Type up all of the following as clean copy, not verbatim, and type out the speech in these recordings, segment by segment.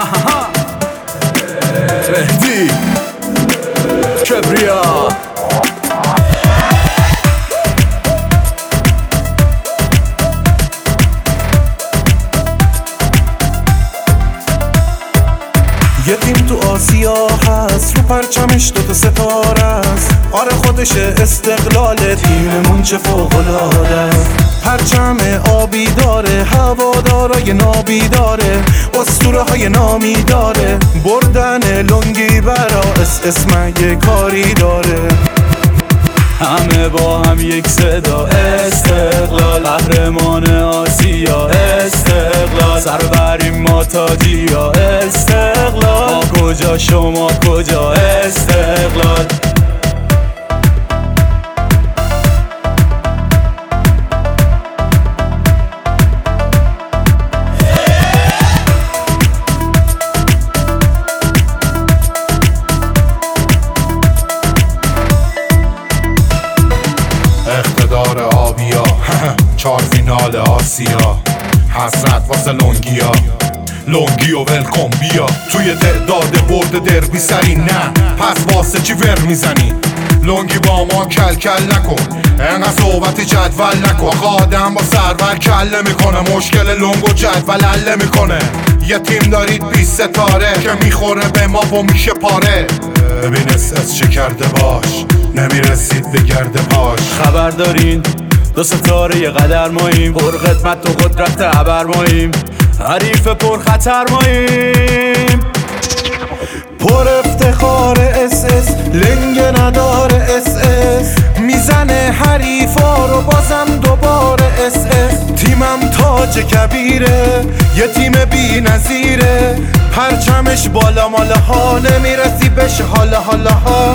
مهدی کبریا. یه تیم تو آسیا هست، رو پرچمش دوتا ستاره است. آره خودشه استقلال تیممون چه فوق‌العاده است. پرچم آبی داره، هوادارای نابی داره، اسطوره های نامی داره. بردن لنگی برا اسم یه کاری داره. همه با هم یک صدا استقلال، قهرمان آسیا استقلال، سر بریم ما تاجیا استقلال. ما کجا شما کجا استقلال. اقتدار آبیا 4 فینال آسیا، حسرت واسه لونگیا. لونگی و ولکن بیا، توی تعداد برد دربی سری نه، پس واسه چی ور میزنی؟ لونگی با ما کل کل نکن، انقدر صحبت جدول نکن. آخه آدم با سرور کله میکنه، مشکل لونگ و جدول حل میکنه. یه تیم دارید 20 ستاره که میخوره به ما و میشه پاره. ببین اس چه کرده باش، نمیرسید به گرد پاش. خبر دارین 2 ستاره یه قدر ماییم، پر خدمت و قدرت عبر ماییم، حریف پر خطر ماییم. پر افتخار اس لنگ نداره اس میزنه حریفا رو بازم دوباره اس تیمم تاج کبیره، یه تیم بی نظیره. پرچمش بالا ماله ها، نمیرسی بشه حالا ها.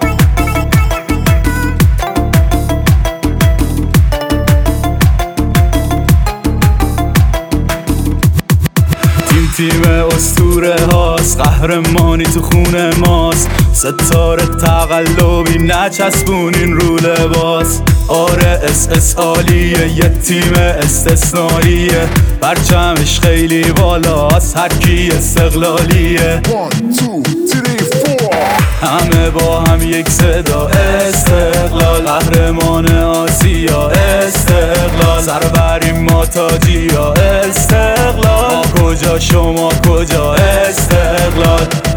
تیم اسطوره هاست، قهرمانی تو خونه ماست. ستاره تقلبی نچسبونین رو لباس. آره اس عالیه، یه تیم استثنائیه، پرچمش خیلی بالاست، هر کی استقلالیه. 1 2 3 4 همه با هم یک صدا استقلال، قهرمان آسیا استقلال، سر بریم ما تاجیا استقلال. ما کجا شما کجا استقلال.